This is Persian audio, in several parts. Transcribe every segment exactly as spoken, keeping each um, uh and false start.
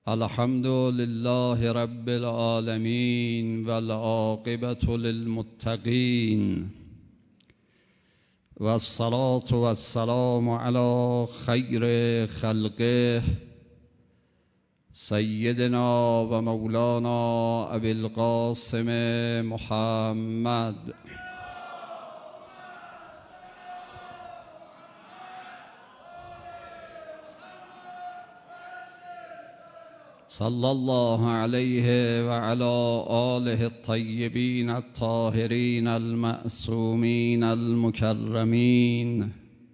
الحمد لله رب العالمين والعاقبة للمتقين والصلاة والسلام على خير خلقه سيدنا ومولانا أبي القاسم محمد صلى الله عليه وعلى آله الطيبين الطاهرين المعصومين المكرمين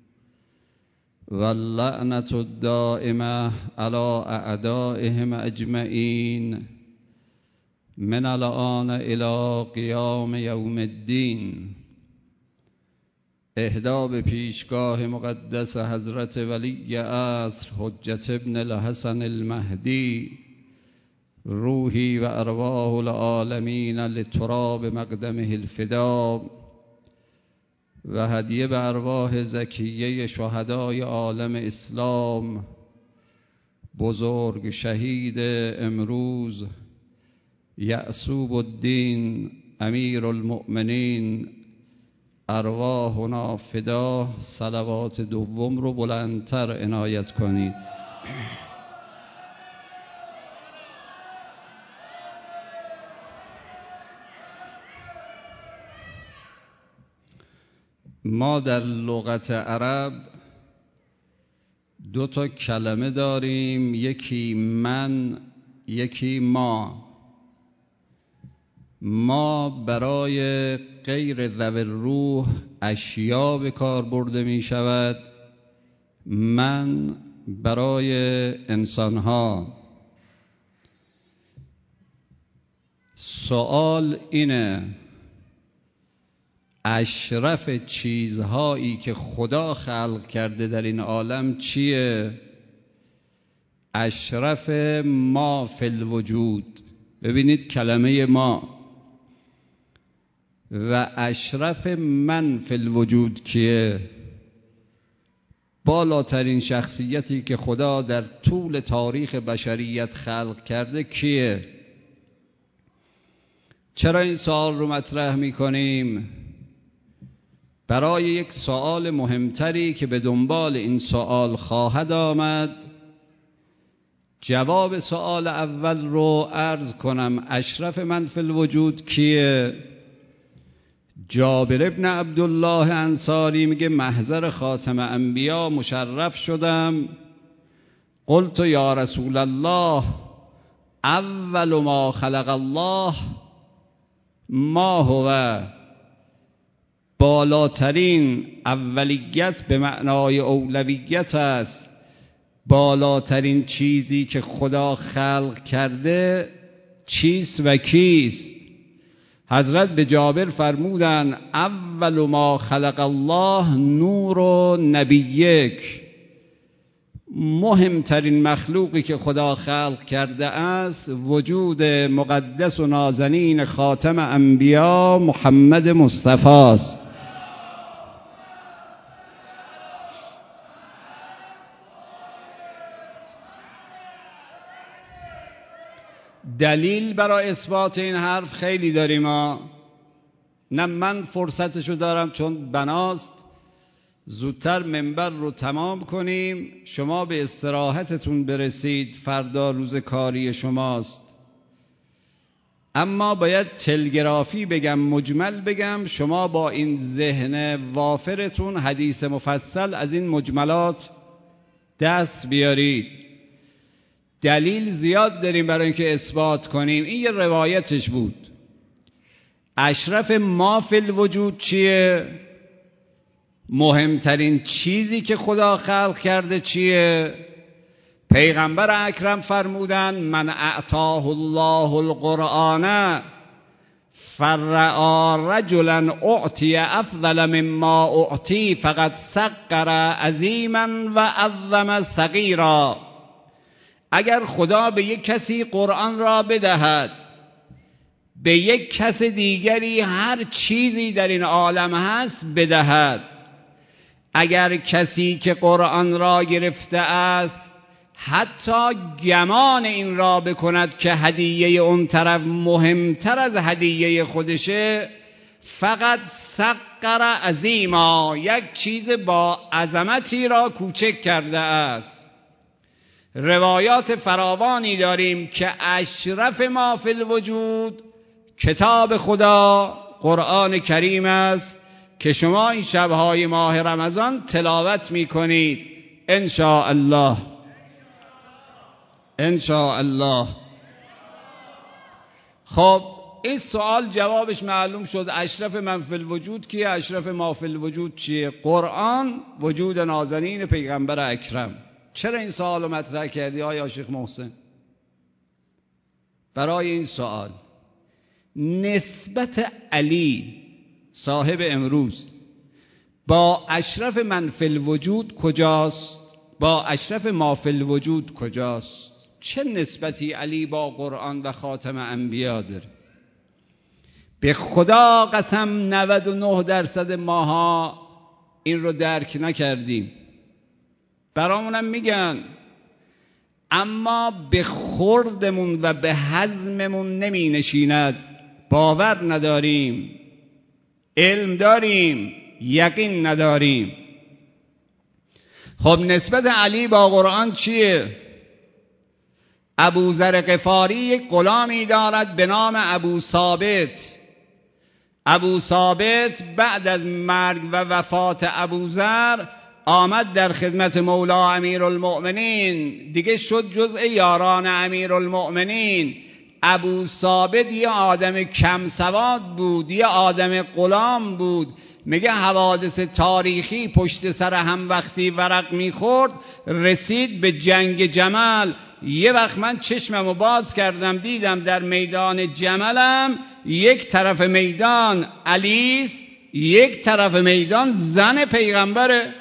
واللعنة الدائمة على أعدائهم أجمعين من الآن إلى قيام يوم الدين. اهدا به پیشگاه مقدس حضرت ولی عصر حجت ابن الحسن المهدی روحی و ارواح العالمین لتراب مقدمه الفدا و هدیه به ارواح زکیه شهدای عالم اسلام بزرگ شهید امروز یعصوب الدین امیر المؤمنین ارواحنا فدا. صلوات دوم رو بلندتر عنایت کنید. ما در لغت عرب دو تا کلمه داریم، یکی من، یکی ما. ما برای غیر ذوی الروح اشیا به کار برده می شود، من برای انسانها. سوال اینه اشرف چیزهایی که خدا خلق کرده در این عالم چیه؟ اشرف ما فی الوجود. ببینید کلمه ما و اشرف من فی الوجود کیه؟ بالاترین شخصیتی که خدا در طول تاریخ بشریت خلق کرده کیه؟ چرا این سوال رو مطرح می کنیم؟ برای یک سوال مهمتری که به دنبال این سوال خواهد آمد. جواب سوال اول رو عرض کنم. اشرف من فی الوجود کیه؟ جابر ابن عبدالله انصاری میگه محضر خاتم انبیا مشرف شدم، قلت یا رسول الله اول ما خلق الله ما هو. بالاترین اولیت به معنای اولویت است. بالاترین چیزی که خدا خلق کرده چیست و کیست؟ حضرت به جابر فرمودن اول ما خلق الله نور و نبیک. مهمترین مخلوقی که خدا خلق کرده است وجود مقدس و نازنین خاتم انبیا محمد مصطفی است. دلیل برای اثبات این حرف خیلی داریم ها. نه من فرصتشو دارم چون بناست زودتر منبر رو تمام کنیم، شما به استراحتتون برسید، فردا روز کاری شماست. اما باید تلگرافی بگم، مجمل بگم، شما با این ذهن وافرتون حدیث مفصل از این مجملات دست بیارید. دلیل زیاد داریم برای اینکه اثبات کنیم. این یه روایتش بود. اشرف ما فی الوجود چیه؟ مهمترین چیزی که خدا خلق کرده چیه؟ پیغمبر اکرم فرمودن من اعطاه الله القرآن فرعا رجلا اعطی افضل مما اعطی فقد صغر عظیما و عظم صغیرا. اگر خدا به یک کسی قرآن را بدهد، به یک کس دیگری هر چیزی در این عالم هست بدهد، اگر کسی که قرآن را گرفته است حتی گمان این را بکند که هدیه اون طرف مهمتر از هدیه خودشه، فقط سقر عظیما، یک چیز با عظمتی را کوچک کرده است. روایات فراوانی داریم که اشرف ما فی الوجود کتاب خدا قرآن کریم است که شما این شبهای ماه رمضان تلاوت می کنید ان شاء الله ان شاء الله. خب این سوال جوابش معلوم شد. اشرف من فی الوجود کیه؟ اشرف ما فی الوجود چیه؟ قرآن، وجود نازنین پیغمبر اکرم. چرا این سوال رو مطرح کردی آیا شیخ محسن؟ برای این سوال نسبت علی صاحب امروز با اشرف من فی الوجود کجاست؟ با اشرف ما فی الوجود کجاست؟ چه نسبتی علی با قرآن و خاتم انبیا داره؟ به خدا قسم نود و نه درصد ماها این رو درک نکردیم. برامونم میگن، اما به خوردمون و به هضممون نمی نشیند. باور نداریم، علم داریم، یقین نداریم. خب نسبت علی با قرآن چیه؟ ابوذر غفاری یک غلامی دارد به نام ابو ثابت. ابو ثابت بعد از مرگ و وفات ابوذر آمد در خدمت مولا امیرالمؤمنین، دیگه شد جزء یاران امیرالمؤمنین. ابو ثابت یه آدم کم سواد بود، یه آدم غلام بود. میگه حوادث تاریخی پشت سر هم وقتی ورق میخورد رسید به جنگ جمل. یه وقت من چشممو باز کردم دیدم در میدان جملم یک طرف میدان علیست، یک طرف میدان زن پیغمبره.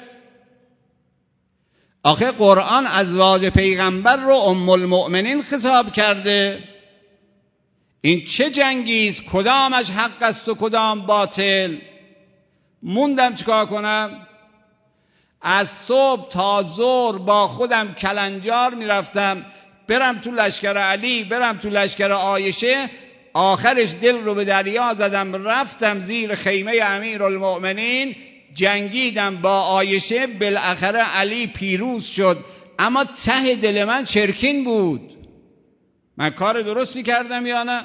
آخه قرآن ازواج پیغمبر رو ام المؤمنین خطاب کرده. این چه جنگیست؟ کدامش حق است و کدام باطل؟ موندم چیکار کنم؟ از صبح تا ظهر با خودم کلنجار میرفتم، برم تو لشکر علی، برم تو لشکر عایشه. آخرش دل رو به دریا زدم، رفتم زیر خیمه امیرالمؤمنین، جنگیدم با عایشه. بالاخره علی پیروز شد، اما ته دل من چرکین بود. من کار درستی کردم یا نه؟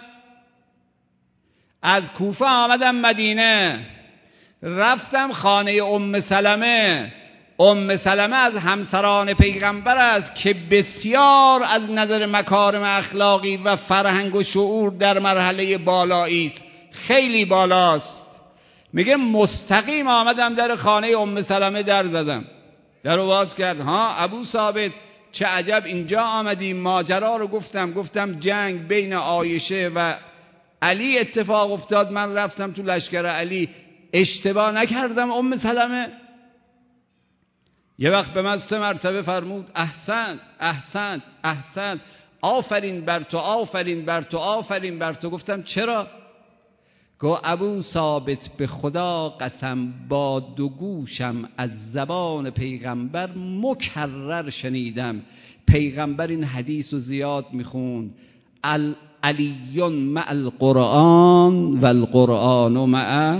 از کوفه آمدم مدینه، رفتم خانه ام سلمه. ام سلمه از همسران پیغمبر است که بسیار از نظر مکارم اخلاقی و فرهنگ و شعور در مرحله بالایی است، خیلی بالاست. میگه مستقیم آمدم در خانه ام سلمه، در زدم، در رو باز کرد. ها ابو ثابت چه عجب اینجا آمدی؟ ماجرا رو گفتم، گفتم جنگ بین عایشه و علی اتفاق افتاد، من رفتم تو لشکر علی. اشتباه نکردم ام سلمه؟ یه وقت به من سه مرتبه فرمود احسنت احسنت احسنت، آفرین بر تو، آفرین بر تو، آفرین بر تو. گفتم چرا؟ گو ابو ثابت به خدا قسم با دو گوشم از زبان پیغمبر مکرر شنیدم پیغمبر این حدیث رو زیاد میخوند: علیون مع القرآن و القرآن مع.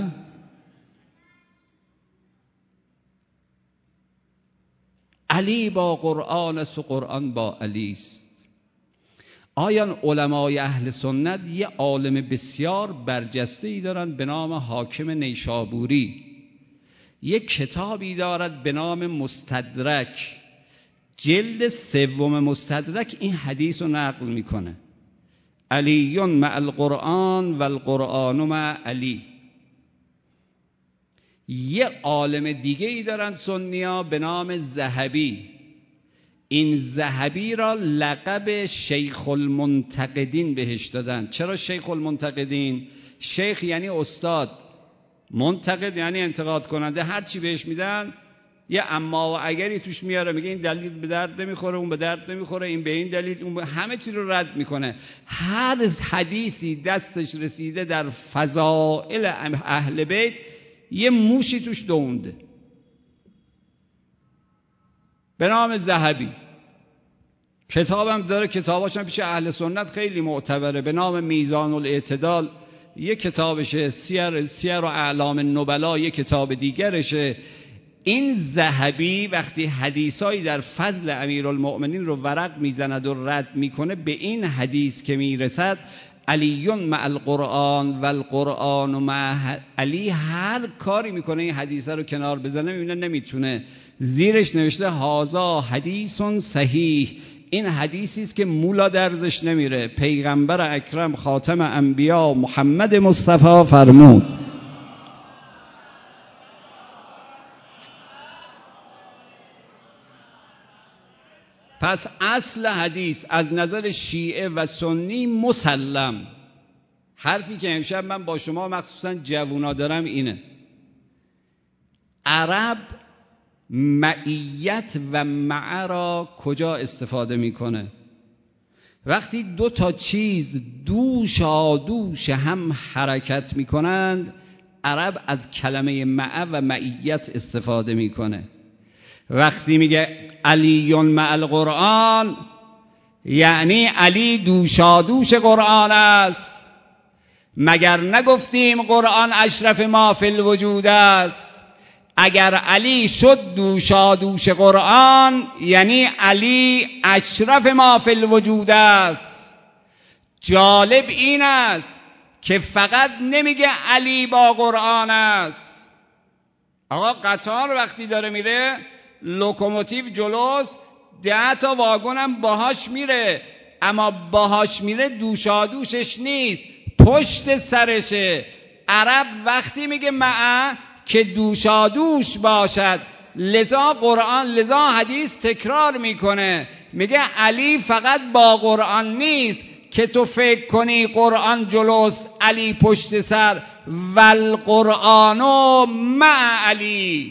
علی با قرآن است و قرآن با علی است. آیا علمای اهل سنت یه عالم بسیار برجسته‌ای دارند به نام حاکم نیشابوری، یک کتابی دارد به نام مستدرک، جلد سوم مستدرک این حدیث رو نقل میکنه: علیون مع القرآن و القرآن مع علی. یه عالم دیگه ای دارن سنیا به نام ذهبی. این ذهبی را لقب شیخ المنتقدین بهش دادن. چرا شیخ المنتقدین؟ شیخ یعنی استاد، منتقد یعنی انتقاد کننده. هر چی بهش میدن یه اما و اگری توش میاره، میگه این دلیل به درد نمیخوره، اون به درد نمیخوره، این به این دلیل، اون به... همه چی رو رد میکنه. هر حدیثی دستش رسیده در فضائل اهل بیت یه موشی توش دونده به نام ذهبی. کتابم داره، کتاباشم پیش اهل سنت خیلی معتبره، به نام میزان الاعتدال یک کتابشه، سیر سیر و اعلام النبلا یک کتاب دیگرشه. این ذهبی وقتی حدیثایی در فضل امیرالمؤمنین رو ورق میزند و رد میکنه، به این حدیث که میرسد علی مع القرآن و القرآن مع علی، هر کاری میکنه این حدیثه رو کنار بزنه، میبینه نمیتونه. زیرش نوشته هازا حدیث صحیح، این حدیثی است که مولا درزش نمیره. پیغمبر اکرم خاتم انبیا محمد مصطفی فرمود پس اصل حدیث از نظر شیعه و سنی مسلم. حرفی که امشب من با شما مخصوصا جوونا دارم اینه: عرب معیت و مع را کجا استفاده میکنه؟ وقتی دو تا چیز دوشا دوش هم حرکت میکنند، عرب از کلمه مع و معیت استفاده میکنه. وقتی میگه علی مع القرآن، یعنی علی دوشا دوش قرآن است. مگر نگفتیم قرآن اشرف ما فی الوجود است؟ اگر علی شد دوشا دوش قرآن، یعنی علی اشرف ما فی الوجود است. جالب این است که فقط نمیگه علی با قرآن است. آقا قطار وقتی داره میره، لوکوموتیو جلوست، ده تا واگنم باهاش میره، اما باهاش میره دوشا دوشش نیست، پشت سرشه. عرب وقتی میگه مع که دوشا دوش باشد، لذا قرآن لذا حدیث تکرار میکنه، میگه علی فقط با قرآن نیست که تو فکر کنی قرآن جلوست علی پشت سر، والقرآن مع علی،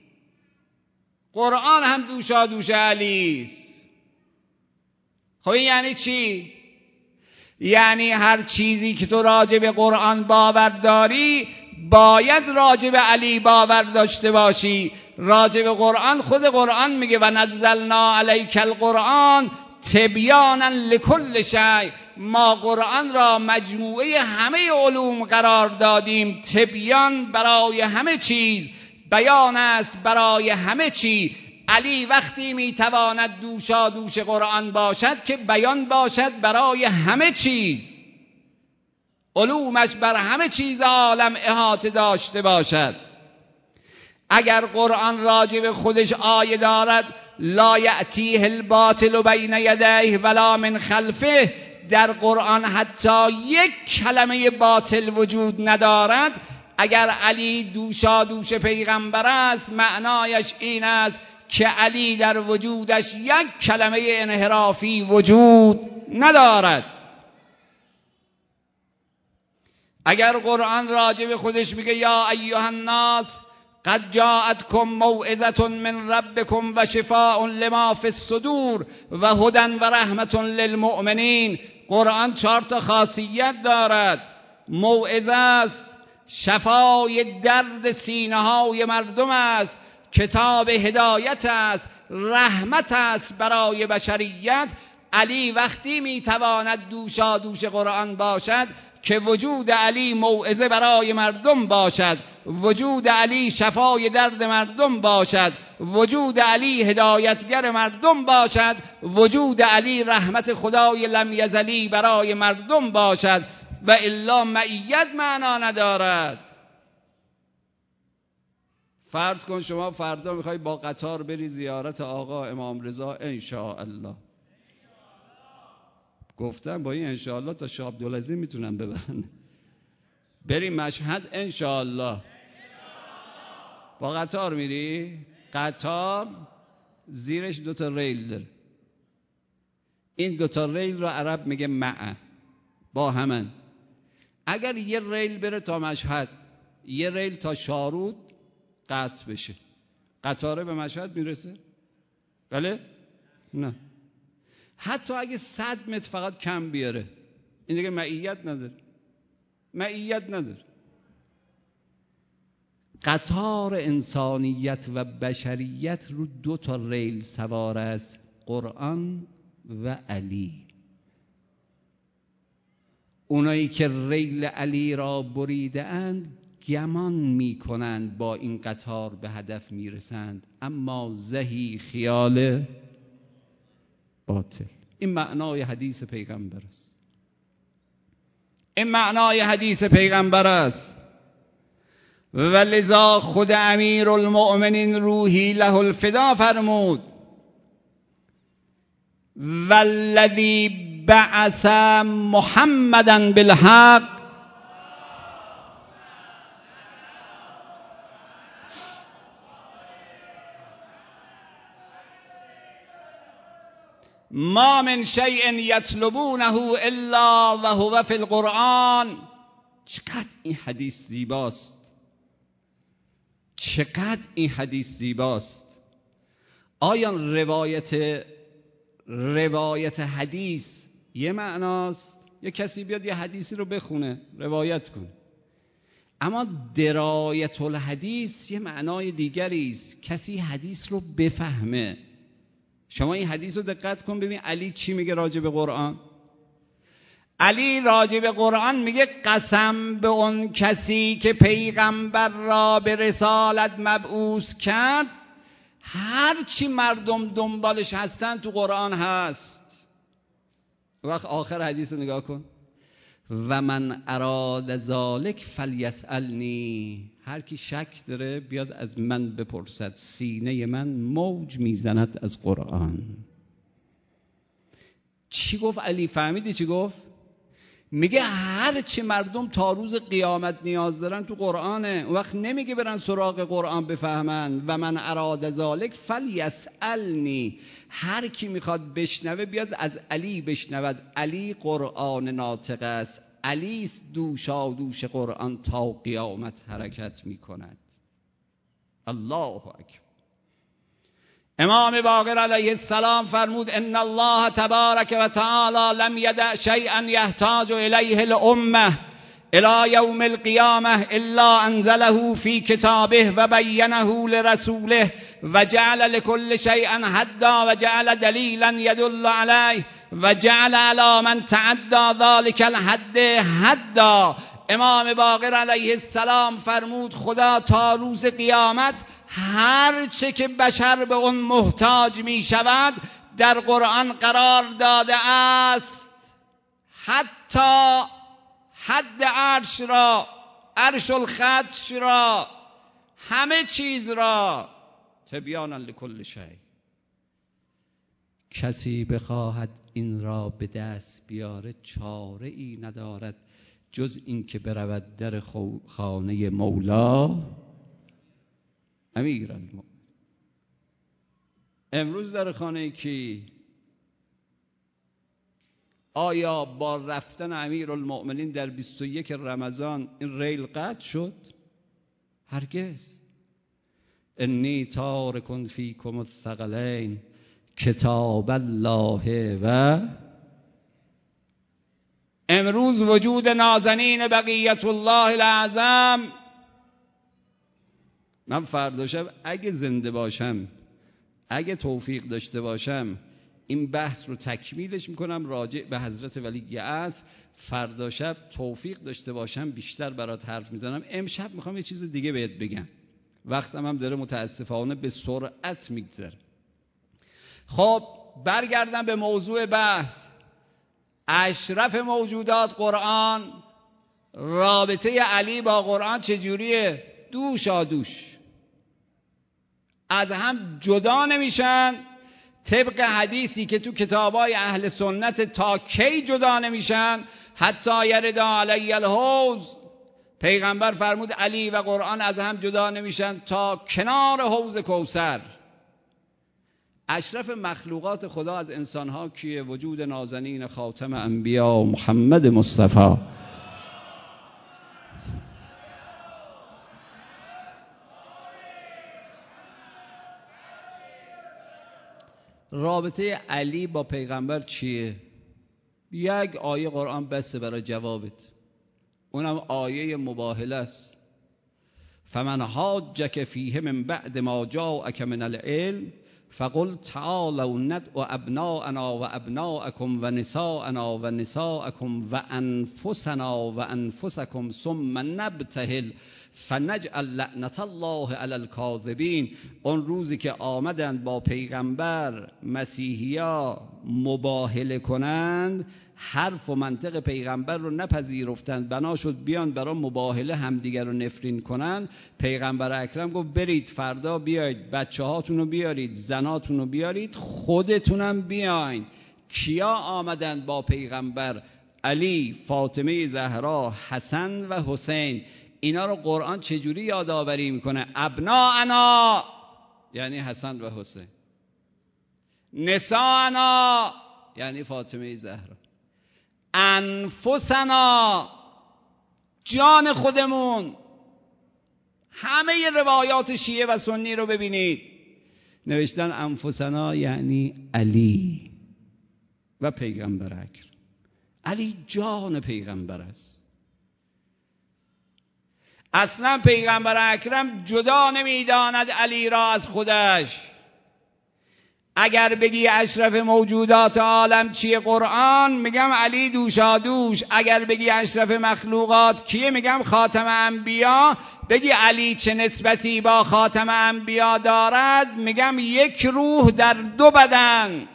قرآن هم دوشا دوش علی است. خب این یعنی چی؟ یعنی هر چیزی که تو راجع به قرآن باور داری باید راجع به علی باور داشته باشی. راجع به قرآن خود قرآن میگه و نزلنا علیک القرآن تبیانا لکل شیء، ما قرآن را مجموعه همه علوم قرار دادیم، تبیان برای همه چیز، بیان است برای همه چی. علی وقتی میتواند دوشا دوش قرآن باشد که بیان باشد برای همه چیز، علومش بر همه چیز عالم احاطه داشته باشد. اگر قرآن راجع به خودش آیه دارد لا یأتیه الباطل بین یدیه ولا من خلفه، در قرآن حتی یک کلمه باطل وجود ندارد. اگر علی دوشا دوش پیغمبر است، معنایش این است که علی در وجودش یک کلمه انحرافی وجود ندارد. اگر قرآن راجع به خودش میگه یا ایها الناس قد جاءتکم موعظة من ربکم و شفاء لما فی الصدور و هدی و رحمة للمؤمنین، قرآن چهار تا خاصیت دارد: موعظه است، شفای درد سینه های مردم است، کتاب هدایت است، رحمت است برای بشریت. علی وقتی میتواند دوشا دوش قرآن باشد که وجود علی موعظه برای مردم باشد، وجود علی شفای درد مردم باشد، وجود علی هدایتگر مردم باشد، وجود علی رحمت خدای لم یزلی برای مردم باشد، و الا معیت معنا ندارد. فرض کن شما فردا میخوای با قطار بری زیارت آقا امام رضا انشاءالله. گفتم با این انشاءالله تا شاه عبدالعظیم میتونم ببرن. بری مشهد انشاءالله. با قطار میری، قطار زیرش دوتا ریل داره، این دوتا ریل رو عرب میگه مع، با همن. اگر یه ریل بره تا مشهد، یه ریل تا شارود قطع بشه، قطاره به مشهد میرسه؟ بله؟ نه. حتی اگه صد متر فقط کم بیاره، این دیگه معیت نداره، معیت نداره. قطار انسانیت و بشریت رو دو تا ریل سوار است: قرآن و علی. اونایی که ریل علی را بریده اند گمان می کنند با این قطار به هدف می رسند، اما زهی خیال باطل. این معنای حدیث پیغمبر است. این معنای حدیث پیغمبر است. و لذا خود امیر المؤمنین روحی له الفدا فرمود والذی بعث محمدا بالحق ما من شیء یطلبونه الا و هو فی القرآن. چقدر این حدیث زیباست، چقدر این حدیث زیباست. آیا روایت روایت حدیث یه معناست، یه کسی بیاد یه حدیثی رو بخونه روایت کنه، اما درایت الحدیث یه معنای دیگری است، کسی حدیث رو بفهمه. شما این حدیث رو دقت کن ببین علی چی میگه راجع به قرآن. علی راجع به قرآن میگه قسم به اون کسی که پیغمبر را به رسالت مبعوث کرد، هر چی مردم دنبالش هستن تو قرآن هست. وقت آخر حدیث رو نگاه کن، و من اراد ذالک فلیسألنی. هر کی شک داره بیاد از من بپرسد، سینه من موج میزند از قرآن. چی گفت علی؟ فهمیدی چی گفت؟ میگه هر چی مردم تا روز قیامت نیاز دارن تو قرآنه. وقت نمیگه برن سراغ قرآن بفهمن. و من اراد ذالک فلیسألنی. هر کی میخواد بشنوه بیاد از علی بشنود. علی قرآن ناطق است. علی دوشا دوش قرآن تا قیامت حرکت میکند. الله اکبر. امام باقر علیه السلام فرمود ان الله تبارک و تعالی لم یدع شیئا یحتاج الیه الامه الی یوم القیامه الا انزله فی کتابه و بینه لرسوله و جعل لكل شیء حدا و جعل دلیلا یدل علیه و جعل علی من تعدى ذلك الحد حدا. امام باقر علیه السلام فرمود خدا تا روز قیامت هر چه که بشر به اون محتاج می شود در قرآن قرار داده است، حتی حد عرش را، عرش الخدش را، همه چیز را، تبیانا لکل شیء. کسی بخواهد این را به دست بیاره چاره ای ندارد جز این که برود در خانه مولا امیر المؤمنین. امروز در خانه کی؟ آیا با رفتن امیر المؤمنین در بیست و یک رمضان این ریل قطع شد؟ هرگز. انی تارک فیکم الثقلین کتاب الله. و امروز وجود نازنین بقیت الله الاعظم، من فردا شب اگه زنده باشم، اگه توفیق داشته باشم، این بحث رو تکمیلش میکنم راجع به حضرت ولی اصل. فردا شب توفیق داشته باشم بیشتر برات حرف میزنم. امشب میخوام یه چیز دیگه بهت بگم، وقتم هم داره متاسفانه به سرعت میگذره. خب برگردم به موضوع بحث. اشرف موجودات قرآن، رابطه علی با قرآن چجوریه؟ دوشا دوش، از هم جدا نمیشن. طبق حدیثی که تو کتابای اهل سنت تا کی جدا نمیشن؟ حتی یرد علی الحوض. پیغمبر فرمود علی و قرآن از هم جدا نمیشن تا کنار حوض کوثر. اشرف مخلوقات خدا از انسانها کیه؟ وجود نازنین خاتم انبیا محمد مصطفی. رابطه علی با پیغمبر چیه؟ یک آیه قرآن بسه برای جوابت، اونم آیه مباهله است. فمن حاجک فیه من بعد ما جاءک من العلم فقل تعالوا ندعو ابناءنا و ابناءکم و نساءنا و نساءکم و انفسنا و انفسکم ثم نبتهل فنجعل لعنت الله علی الکاذبین. اون روزی که آمدند با پیغمبر مسیحیا مباهله کنند، حرف و منطق پیغمبر رو نپذیرفتند، بنا شد بیان برای مباهله همدیگر رو نفرین کنند. پیغمبر اکرم گفت برید فردا بیایید بچه هاتون رو بیارید، زناتون رو بیارید، خودتونم بیاین. کیا آمدند با پیغمبر؟ علی، فاطمه زهرا، حسن و حسین. اینا رو قرآن چجوری یادآوری میکنه؟ ابناءنا یعنی حسن و حسین، نساءنا یعنی فاطمه زهرا، انفسنا جان خودمون. همه روایات شیعه و سنی رو ببینید، نوشتن انفسنا یعنی علی و پیغمبر اکرم. علی جان پیغمبر است. اصلا پیغمبر اکرم جدا نمیداند علی را از خودش. اگر بگی اشرف موجودات عالم چیه قرآن، میگم علی دوشادوش. اگر بگی اشرف مخلوقات کیه، میگم خاتم انبیا. بگی علی چه نسبتی با خاتم انبیا دارد، میگم یک روح در دو بدن.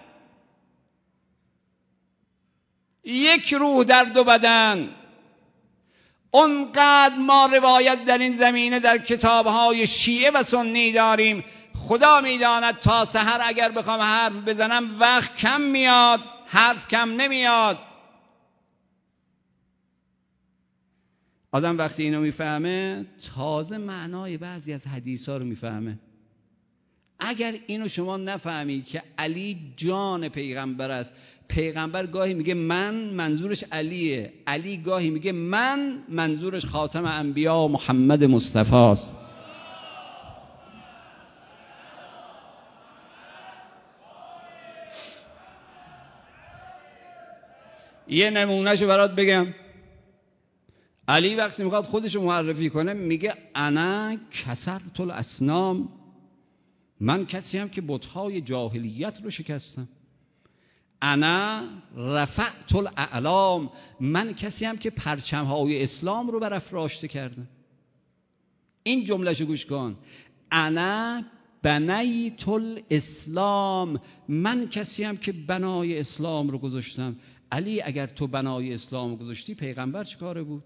یک روح در دو بدن. اونقدر ما روایت در این زمینه در کتابهای شیعه و سنی داریم، خدا میداند تا سحر اگر بخوام حرف بزنم وقت کم میاد، حرف کم نمیاد. آدم وقتی اینو میفهمه تازه معنای بعضی از حدیث ها رو میفهمه. اگر اینو شما نفهمید که علی جان پیغمبر است، پیغمبر گاهی میگه من، منظورش علیه. علی گاهی میگه من، منظورش خاتم انبیا محمد مصطفی است. یه نمونهشو برات بگم. علی وقتی میخواد خودشو معرفی کنه میگه انا کسرت الاسنام، من کسی هم که بت‌های جاهلیت رو شکستم. انا رفعت الاعلام، من کسی هم که پرچم‌های اسلام رو برافراشته کردم. این جمله‌شو گوش کن. انا بنیت الاسلام، من کسی هم که بنای اسلام رو گذاشتم. علی اگر تو بنای اسلام گذاشتی، پیغمبر چه کاره بود؟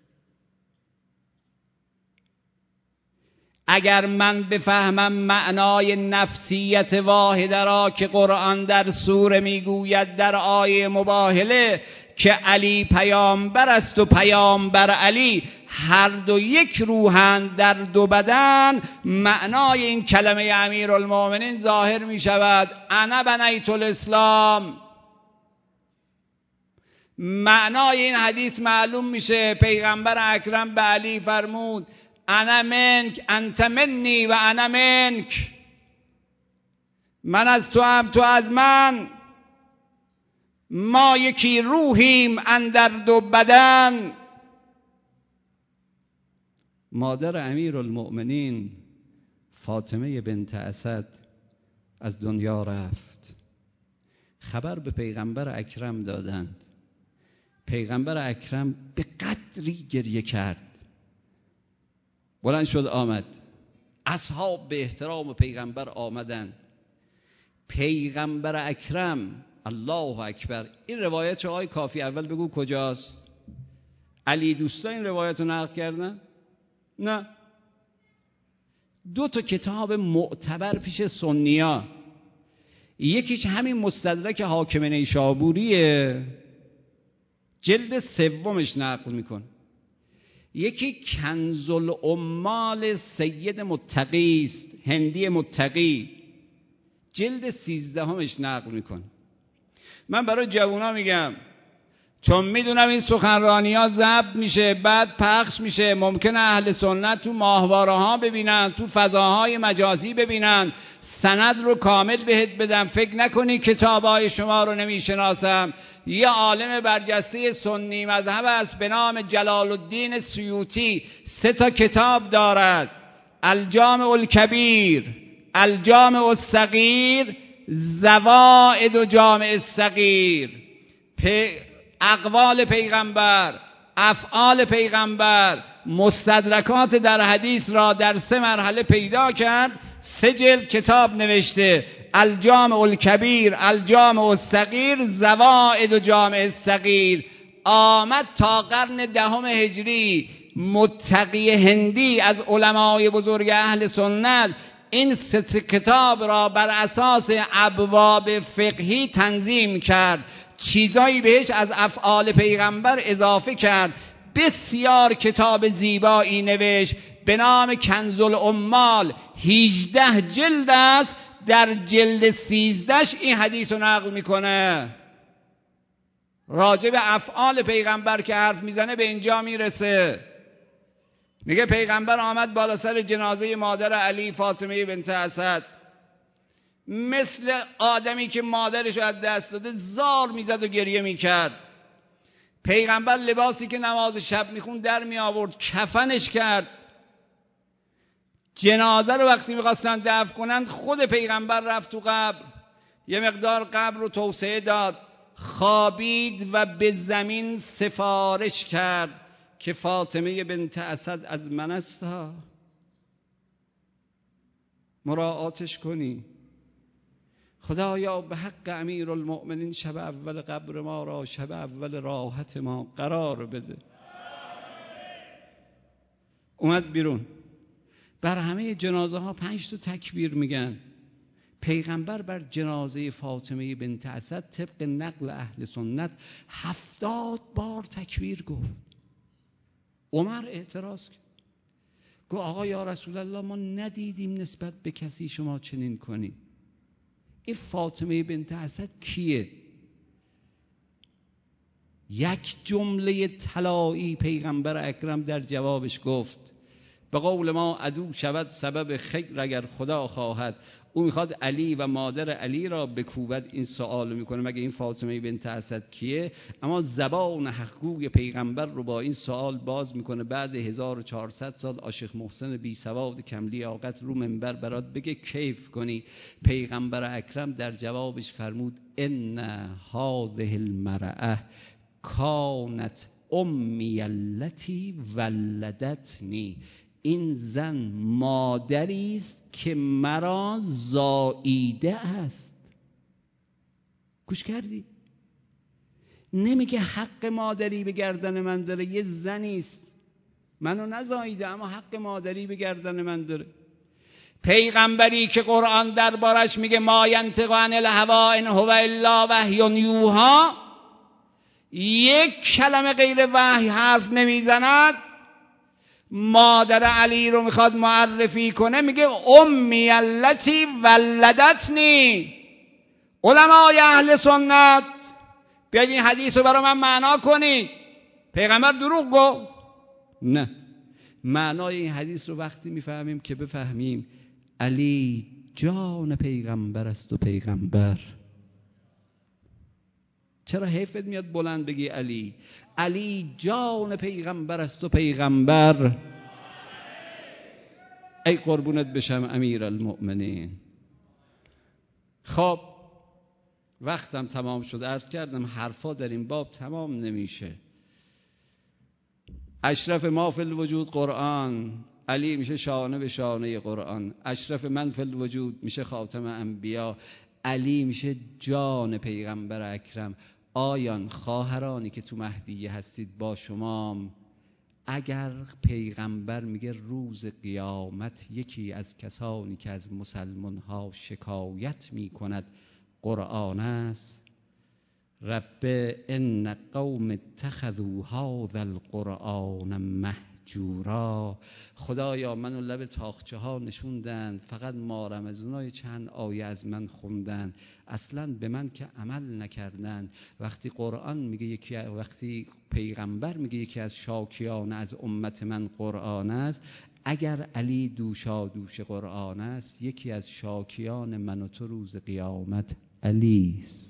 اگر من بفهمم معنای نفسیت واحده را که قرآن در سوره میگوید در آیه مباهله که علی پیامبر است و پیامبر علی هر دو یک روحند در دو بدن، معنای این کلمه امیرالمومنین ظاهر می شود. انا بنیت الاسلام. معنای این حدیث معلوم میشه. پیغمبر اکرم به علی فرمود انا منک انت منی و انا منک، من از تو هم تو از من، ما یکی روحیم اندر دو بدن. مادر امیرالمؤمنین فاطمه بنت اسد از دنیا رفت. خبر به پیغمبر اکرم دادند. پیغمبر اکرم به قدری گریه کرد، بلند شد آمد. اصحاب به احترام پیغمبر آمدند. پیغمبر اکرم، الله اکبر، این روایت چه آقای کافی اول بگو کجاست؟ علی دوستا این روایت رو نقل کردن؟ نه. دو تا کتاب معتبر پیش سنیا، یکیش همین مستدرک حاکم نیشابوریه، جلد سومش نقل میکن. یکی کنز العمال سید متقی است، هندی متقی، جلد سیزدهمش نقل میکن. من برای جوونا میگم، چون میدونم این سخنرانی ها ضبط میشه بعد پخش میشه، ممکنه اهل سنت تو ماهواره ها ببینن، تو فضاهای مجازی ببینن، سند رو کامل بهت بدم، فکر نکنی کتابای شما رو نمیشناسم. یه عالم برجسته سنی مذهب است به نام جلال الدین سیوطی، سه تا کتاب دارد: الجامع الکبیر، الجامع الصغیر زوائد و جامع الصغیر، اقوال پیغمبر، افعال پیغمبر، مستدرکات در حدیث را در سه مرحله پیدا کرد. سه جلد کتاب نوشته، الجامع الکبیر، الجامع الصغیر، زوائد و جامع الصغیر. آمد تا قرن دهم هجری متقی هندی از علمای بزرگ اهل سنت این سه کتاب را بر اساس ابواب فقهی تنظیم کرد، چیزایی بهش از افعال پیغمبر اضافه کرد. بسیار کتاب زیبایی نوشت به نام کنز العمال، هجده جلد است. در جلد سیزدهش این حدیث رو نقل میکنه، راجع به افعال پیغمبر که حرف میزنه به اینجا میرسه. میگه پیغمبر آمد بالا سر جنازه مادر علی فاطمه بنت اسد، مثل آدمی که مادرش از دست داده زار میزد و گریه میکرد. پیغمبر لباسی که نماز شب میخوند در می آورد، کفنش کرد. جنازه رو وقتی میخواستن دفن کنند خود پیغمبر رفت تو قبر، یه مقدار قبر رو توسعه داد، خوابید و به زمین سفارش کرد که فاطمه بنت اسد از من است، مراعاتش کنی. خدایا به حق امیرالمؤمنین شب اول قبر ما را شب اول راحت ما قرار بده. اومد بیرون، بر همه جنازه ها پنج تا تکبیر میگن. پیغمبر بر جنازه فاطمه بنت اسد طبق نقل اهل سنت هفتاد بار تکبیر گفت. عمر اعتراض کرد، گفت آقا یا رسول الله ما ندیدیم نسبت به کسی شما چنین کنی. این فاطمه بنت اسد کیه؟ یک جمله طلایی پیغمبر اکرم در جوابش گفت، به قول ما عدو شود سبب خیر اگر خدا خواهد. او میخواد علی و مادر علی را بکوبد. این سوال میکنه مگه این فاطمه بنت اسد کیه؟ اما زبان حقگوی پیغمبر رو با این سوال باز میکنه. بعد هزار و چهارصد سال عاشق محسن بی سواد کم لیاقت رو منبر برات بگه کیف کنی. پیغمبر اکرم در جوابش فرمود ان هذه المرأة کانت امی التی ولدتنی. این زن مادری است که مرا زاییده است. گوش کردی؟ نمیگه حق مادری به گردن من داره، یه زنی است منو نزاییده اما حق مادری به گردن من داره. پیغمبری که قرآن دربارش میگه ما ینطق عن الهوی ان هو الا وحی یوحی، یک کلمه غیر وحی حرف نمیزند. مادر علی رو میخواد معرفی کنه میگه امی التی ولدتنی. علمای اهل سنت بیاید این حدیث رو برای من معنا کنید. پیغمبر دروغ گفت؟ نه. معنای این حدیث رو وقتی میفهمیم که بفهمیم علی جان پیغمبر است و پیغمبر. چرا حیفت میاد بلند بگی علی؟ علی جان پیغمبر است و پیغمبر. ای قربونت بشم امیرالمؤمنین. خب وقتم تمام شد. عرض کردم حرفا در این باب تمام نمیشه. اشرف ما فی الوجود قرآن، علی میشه شانه به شانه قرآن. اشرف من فی الوجود میشه خاتم انبیا، علی میشه جان پیغمبر اکرم. آیان خواهرانی که تو مهدیه هستید با شما، اگر پیغمبر میگه روز قیامت یکی از کسانی که از مسلمان ها شکایت میکند قرآن است، رب ان قوم اتخذوا هذا القرآن مهجورا. خدایا منو لب تاخچه ها نشوندن، فقط مارم از اونای چند آیه از من خوندن، اصلا به من که عمل نکردن. وقتی قرآن میگه یکی، وقتی پیغمبر میگه یکی از شاکیان از امت من قرآن است، اگر علی دوشا دوش قرآن است، یکی از شاکیان من و تو روز قیامت علی است.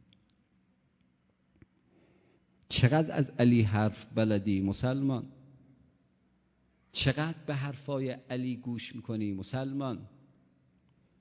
چقدر از علی حرف بلدی مسلمان؟ چقدر به حرفای علی گوش میکنی مسلمان؟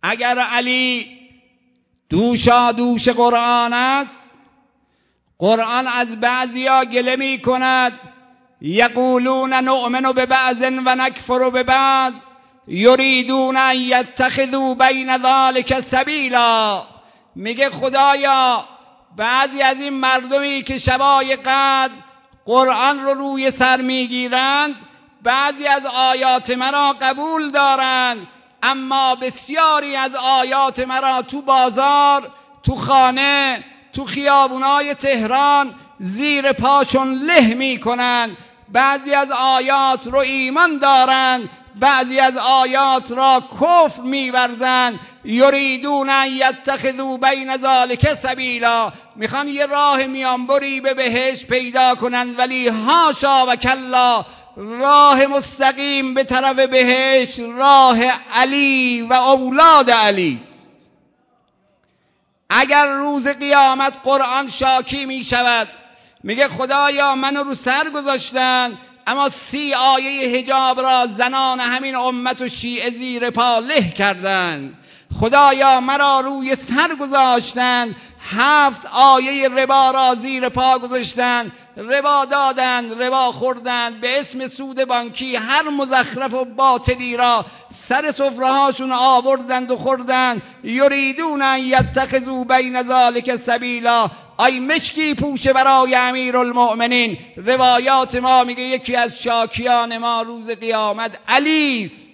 اگر علی دوشا دوش قرآن است، قرآن از بعضیا گله می کند، یقولون نؤمن ببعض و نکفر ببعض یریدون ان یتخذوا بین ذلک سبیلا. میگه خدایا بعضی از این مردمی که شبای قدر قرآن رو روی سر میگیرند، بعضی از آیات مرا قبول دارند، اما بسیاری از آیات مرا تو بازار، تو خانه، تو خیابونای تهران زیر پاشون له میکنند. بعضی از آیات رو ایمان دارند، بعضی از آیات را کفر می‌ورزند. یریدون ان یتخذوا بین ذلک سبیلا، میخوان یه راه میانبری به بهشت پیدا کنند، ولی هاشا و کلا، راه مستقیم به طرف بهشت راه علی و اولاد علی است. اگر روز قیامت قرآن شاکی می شود، میگه خدایا منو رو سر گذاشتن، اما سی آیه حجاب را زنان همین امت و شیعه زیر پا له کردند. خدایا مرا روی سر گذاشتند، هفت آیه ربا را زیر پا گذاشتند، ربا دادند، ربا خوردند، به اسم سود بانکی هر مزخرف و باطلی را سر سفره هاشون آوردند و خوردند. یریدون ان یتخذوا بین ذلک سبیلا. ای مشکی پوشه برای امیرالمؤمنین، روایات ما میگه یکی از شاکیان ما روز قیامت علی است.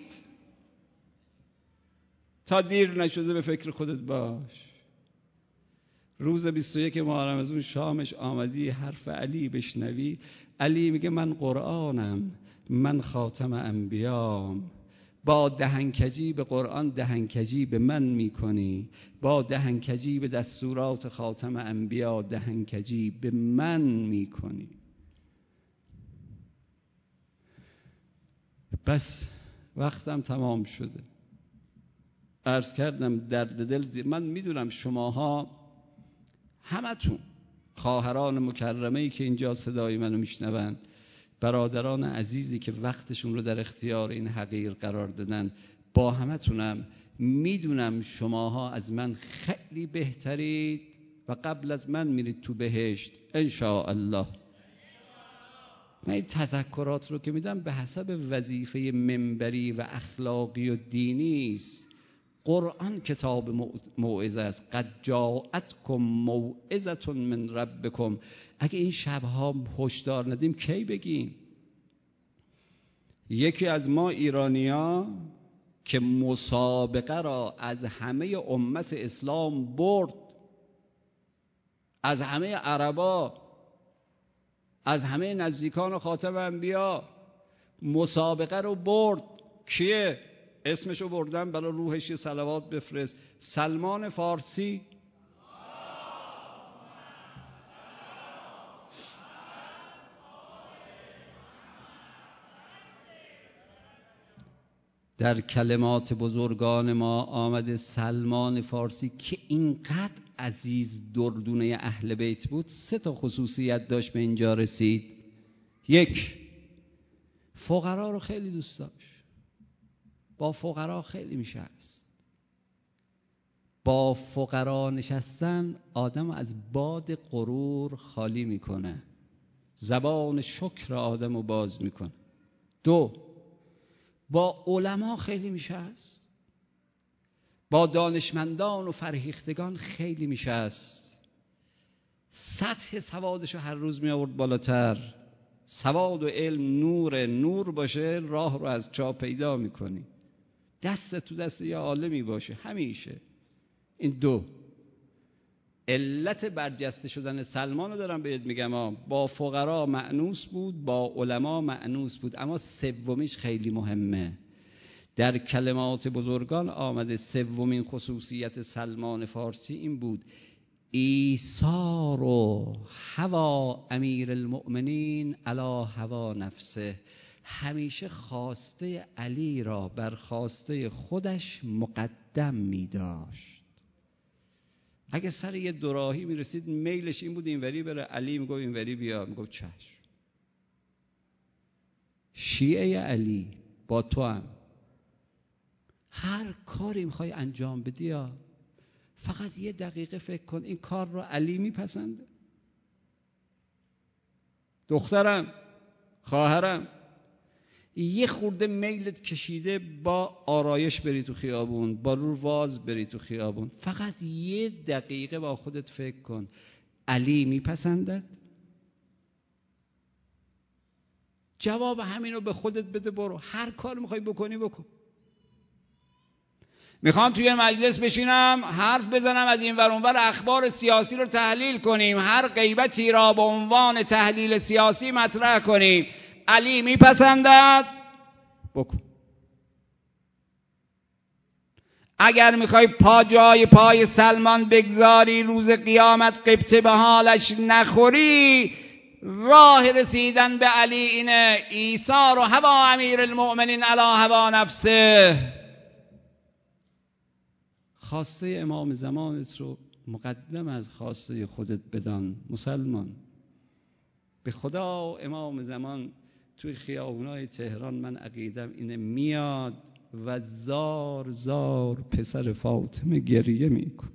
تا دیر نشده به فکر خودت باش. روز بیست و یک محرم از اون شامش آمدی حرف علی بشنوی، علی میگه من قرآنم، من خاتم انبیام. با دهنکجی به قرآن دهنکجی به من میکنی، با دهنکجی به دستورات خاتم انبیا دهنکجی به من میکنی. بس وقتم تمام شده. عرض کردم درد دل زیر. من میدونم شماها همتون خواهران مکرمه‌ای که اینجا صدای منو میشنوند، برادران عزیزی که وقتشون رو در اختیار این حقیر قرار دادن، با همتونم میدونم شماها از من خیلی بهترید و قبل از من میرید تو بهشت انشاءالله. من این تذکرات رو که میدم به حسب وظیفه منبری و اخلاقی و دینی است. قرآن کتاب موعظه است. قد جاءتکم موعظة من ربکم. اگه این شبها هشدار ندیم کی بگیم؟ یکی از ما ایرانیا که مسابقه را از همه امت اسلام برد، از همه عربا، از همه نزدیکان خاتم انبیا مسابقه رو برد. کیه؟ اسمشو بردم برای روحش یه صلوات بفرست. سلمان فارسی. در کلمات بزرگان ما آمده سلمان فارسی که اینقدر عزیز دردونه اهل بیت بود، سه تا خصوصیت داشت به اینجا رسید. یک، فقرا رو خیلی دوست داشت. با فقرا خیلی میشست. با فقرا نشستن آدم از باد غرور خالی میکنه، زبان شکر آدم رو باز میکنه. دو، با علما خیلی میشست، با دانشمندان و فرهیختگان خیلی میشست. سطح سوادشو هر روز می آورد بالاتر. سواد و علم نور، نور باشه راه رو از چاه پیدا میکنی. دست تو دست یه عالمی باشه همیشه. این دو علت برجسته شدن سلمان رو دارم بهت میگم. با فقرا مأنوس بود، با علما مأنوس بود. اما سومیش خیلی مهمه. در کلمات بزرگان آمده سومین خصوصیت سلمان فارسی این بود: ایثار و هوا امیر المؤمنین علی هوا نفسه. همیشه خواسته علی را بر خواسته خودش مقدم می داشت. اگه سر یه دوراهی می رسید میلش این بود اینوری بره، علی می گفت اینوری بیا، می گفت چشم. شیعه علی با تو هم هر کاری میخوای انجام بدی یا فقط یه دقیقه فکر کن این کار رو علی میپسنده. دخترم، خواهرم، یه خورده میلت کشیده با آرایش بری تو خیابون، با رواز بری تو خیابون، فقط یه دقیقه با خودت فکر کن علی میپسندد؟ جواب همین رو به خودت بده، برو هر کار میخوای بکنی بکن. میخوام توی مجلس بشینم حرف بزنم از این ور اون ور اخبار سیاسی رو تحلیل کنیم، هر غیبتی را به عنوان تحلیل سیاسی مطرح کنیم، علی میپسندد؟ بکن. اگر میخوای پا جای پای سلمان بگذاری، روز قیامت قبطه به حالش نخوری، راه رسیدن به علی اینه: ایثار و هوا امیر المؤمنین علی هوا نفسه. خواسته امام زمانت رو مقدم از خواسته خودت بدان مسلمان. به خدا امام زمان توی خیابونای تهران من عقیدم اینه میاد و زار زار پسر فاطمه گریه میکن.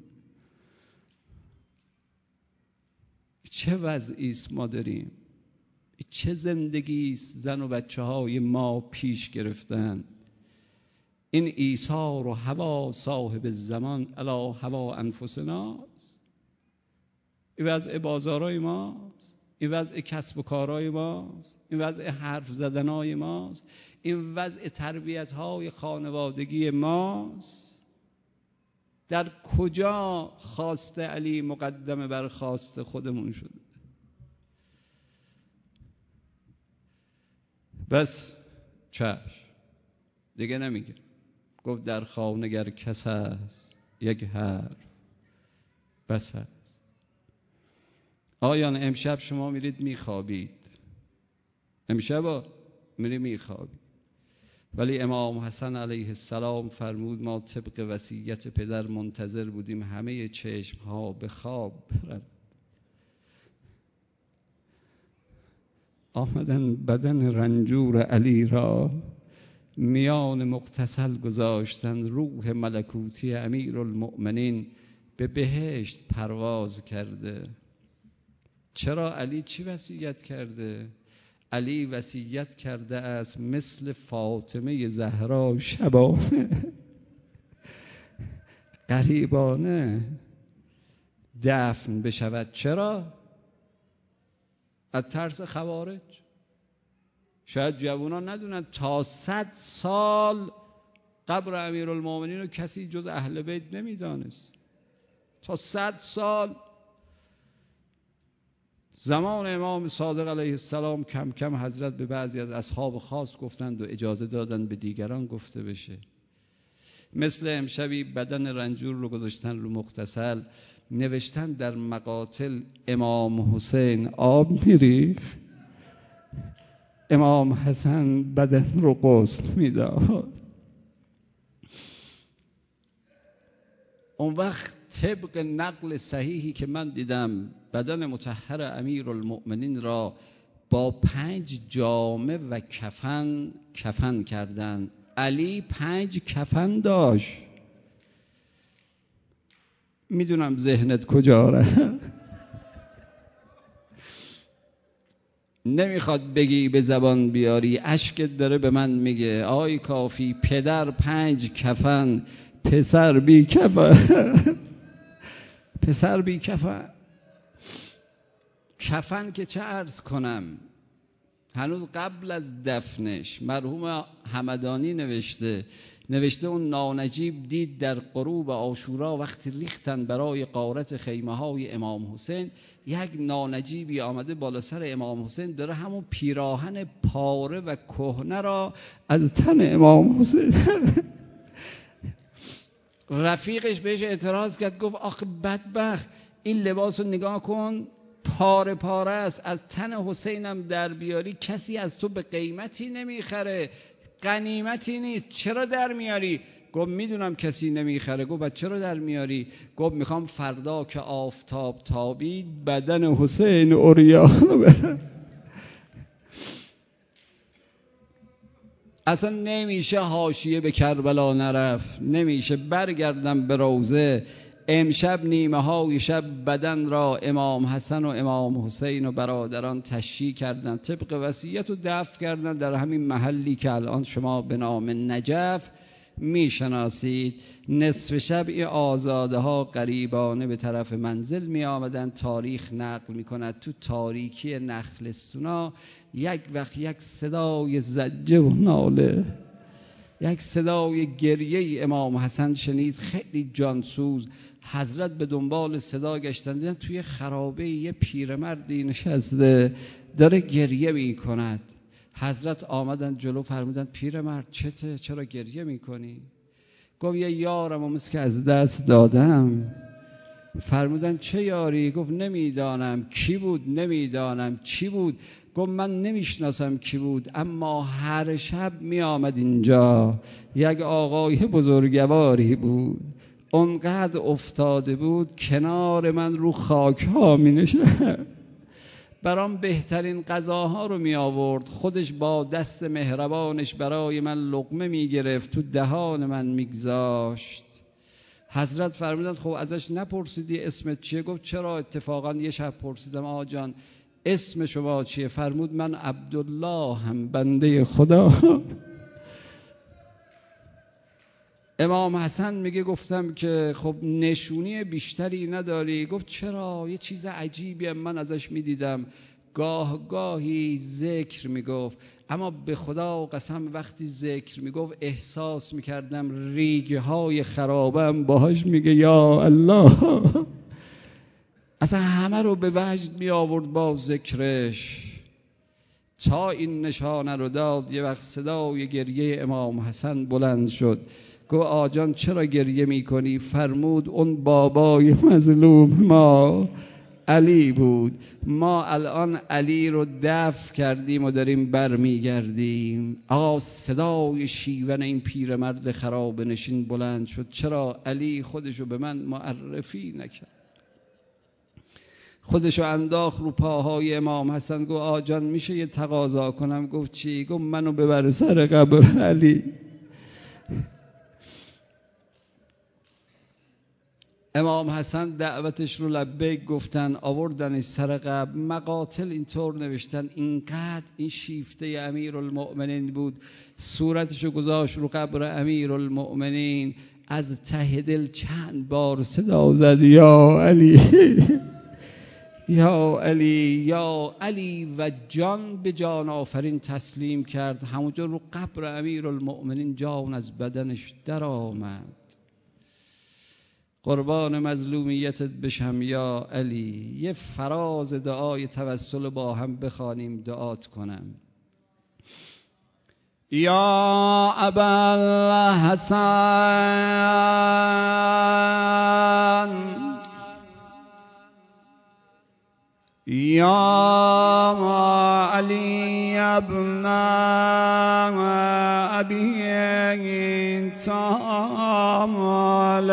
چه وضعیست ما داریم، چه زندگیست زن و بچه های ما پیش گرفتن. این ایثار و هوا صاحب زمان علی هوا انفسناست. این وضع بازارای ماست، این وضع کسب و کارای ماست، این وضع حرف زدنای ماست، این وضع تربیت های خانوادگی ماست. در کجا خواست علی مقدمه بر خواست خودمون شده؟ بس چشم دیگه نمیگه. گفت در خانه گر کس است یک حرف بس است. آیان امشب شما میرید میخوابید، امشب میرید میخوابید، ولی امام حسن علیه السلام فرمود ما طبق وصیت پدر منتظر بودیم همه چشم ها به خواب برد. آمدن بدن رنجور علی را میان مغتسل گذاشتن، روح ملکوتی امیر المؤمنین به بهشت پرواز کرده. چرا علی چی وصیت کرده؟ علی وصیت کرده است مثل فاطمه زهرا شبانه غریبانه دفن بشود. چرا؟ از ترس خوارج. شاید جوانان ندونن تا صد سال قبر امیرالمومنین رو کسی جز اهل بیت نمیدانست. تا صد سال. زمان امام صادق علیه السلام کم کم حضرت به بعضی از اصحاب خاص گفتند و اجازه دادند به دیگران گفته بشه. مثل امشبی بدن رنجور رو گذاشتن رو مغتسل، نوشتن در مقاتل امام حسین آب میریخت، امام حسن بدن رو غسل میداد. اون وقت طبق نقل صحیحی که من دیدم بدن مطهر امیرالمؤمنین را با پنج جامه و کفن کفن کردند. علی پنج کفن داشت. میدونم ذهنت کجا رفت، نمیخواد بگی به زبان بیاری، اشکت داره به من میگه آی کافی پدر پنج کفن، پسر بی کفن. پسر بی کفن. کفن که چه عرض کنم، هنوز قبل از دفنش مرحوم همدانی نوشته نوشته اون نانجیب دید در غروب عاشورا وقتی ریختن برای غارت خیمه های امام حسین، یک نانجیبی آمده بالا سر امام حسین داره همون پیراهن پاره و کهنه را از تن امام حسین. رفیقش بهش اعتراض کرد، گفت آخه بدبخت این لباس رو نگاه کن پاره پاره است، از تن حسینم در بیاری کسی از تو به قیمتی نمیخره، غنیمتی نیست، چرا در میاری؟ گفت میدونم کسی نمیخره. گفت چرا در میاری؟ گفت میخوام فردا که آفتاب تابید بدن حسین عریان بره. اصلا نمیشه حاشیه به کربلا نرفت، نمیشه برگردم به روضه. امشب نیمه های شب بدن را امام حسن و امام حسین و برادران تشییع کردن، طبق وصیت و دفن کردن در همین محلی که الان شما به نام نجف میشناسید. نصف شب این آزاده ها غریبانه به طرف منزل می آمدن. تاریخ نقل می کند تو تاریکی نخلستونا یک وقت یک صدای زجه و ناله، یک صدای گریه امام حسن شنید، خیلی جانسوز. حضرت به دنبال صدا گشتن، دیدن توی خرابه یه پیرمردی نشسته داره گریه می کند. حضرت آمدن جلو، فرمودن پیرمرد چته؟ چرا گریه می کنی؟ گفت یه یارم و مثل که از دست دادم. فرمودن چه یاری؟ گفت نمیدانم. کی بود؟ نمیدانم. چی بود؟ گفت من نمیشناسم کی بود، اما هر شب می آمد اینجا، یک آقای بزرگواری بود، اونقدر افتاده بود کنار من رو خاک ها می نشست، برام بهترین غذاها رو می آورد، خودش با دست مهربانش برای من لقمه می گرفت، تو دهان من می گذاشت. حضرت فرمودند خب ازش نپرسیدی اسمت چیه؟ گفت چرا، اتفاقا یه شب پرسیدم آقا جان اسم شما چیه؟ فرمود من عبدالله هم، بنده خدا. امام حسن میگه گفتم که خب نشونی بیشتری نداری؟ گفت چرا، یه چیز عجیبی من ازش میدیدم، گاه گاهی ذکر میگفت، اما به خدا قسم وقتی ذکر میگفت احساس میکردم ریگه های خرابم باهاش میگه یا الله. اصلا همه رو به وجد می آورد با ذکرش. تا این نشانه رو داد یه وقت صدای گریه امام حسن بلند شد. گفت آجان چرا گریه می کنی؟ فرمود اون بابای مظلوم ما علی بود، ما الان علی رو دفن کردیم و داریم بر می گردیم. آقا صدای شیون این پیرمرد خراب نشین بلند شد، چرا علی خودشو به من معرفی نکرد؟ خودشو انداخت رو پاهای امام حسن. گفت آجان میشه یه تقاضا کنم؟ گفت چی؟ گفت منو ببر سر قبر علی. امام حسن دعوتش رو لبیک گفتن، آوردنش سر قبر. مقاتل اینطور نوشتن اینقدر این شیفته امیرالمؤمنین بود، صورتشو گذاشت رو قبر امیرالمؤمنین، از ته دل چند بار صدا زد یا علی یا علی یا علی، و جان به جان آفرین تسلیم کرد. همونجا رو قبر امیرالمؤمنین جان از بدنش در آمد. قربان مظلومیتت بشم یا علی. یه فراز دعای توسل با هم بخوانیم، دعات کنم. یا ابوالحسن یا علی ابن ابی طالب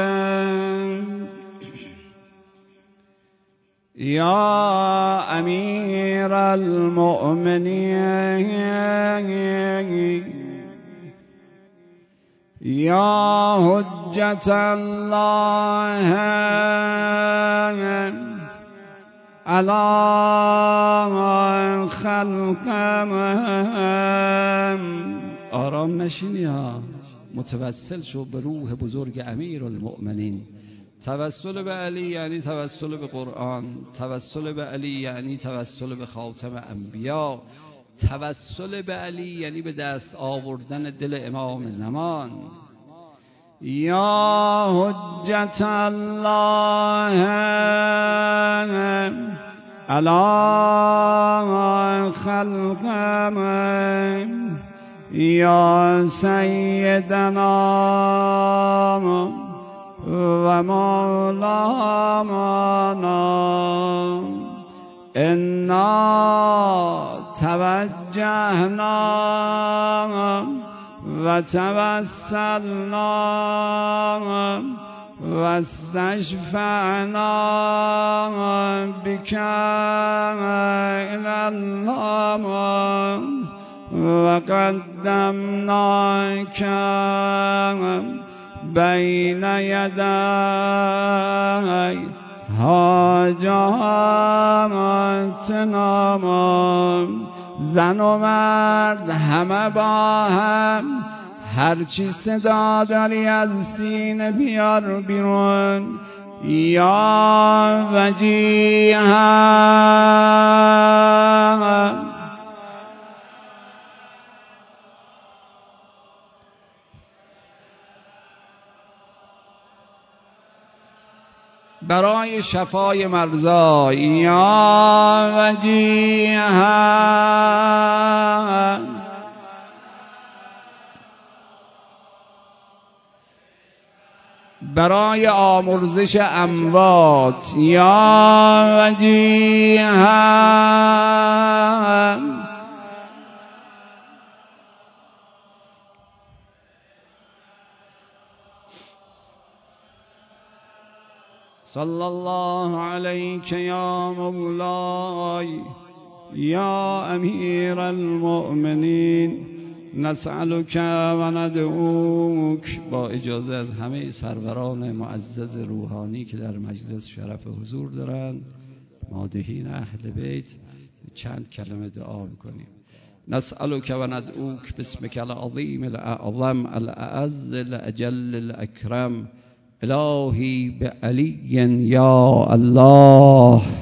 یا امیر المؤمنین یا حجت الله علی خلقهم. آرام نشینی ها، متوسل شو به روح بزرگ امیرالمؤمنین. توسل به علی یعنی توسل به قرآن، توسل به علی یعنی توسل به خاتم انبیا، توسل به علی یعنی به دست آوردن دل امام زمان. یا حجت الله علی خلقهم یا سیدنا و مولانا انا توجهنا و توسلنا و استشفعنا بک الی الله وقدمناك بین یدی حاجاتنا. زن و مرد همه با هم، هرچی صدا داری از سینه بیار بیرون. یا وجیها برای شفای مرضا. یا وجیها برای آمرزش اموات. یا وجیها صلی الله علیک یا مولای یا امیر المؤمنین. نسألک و ندعوک. با اجازه از همه سروران معزز روحانی که در مجلس شرف حضور دارند، مادحین اهل بیت، چند کلمه دعا میکنیم. نسألک و ندعوک باسمک العظیم الاعظم الاعز الاجل الاکرم. الهی بعلی یا الله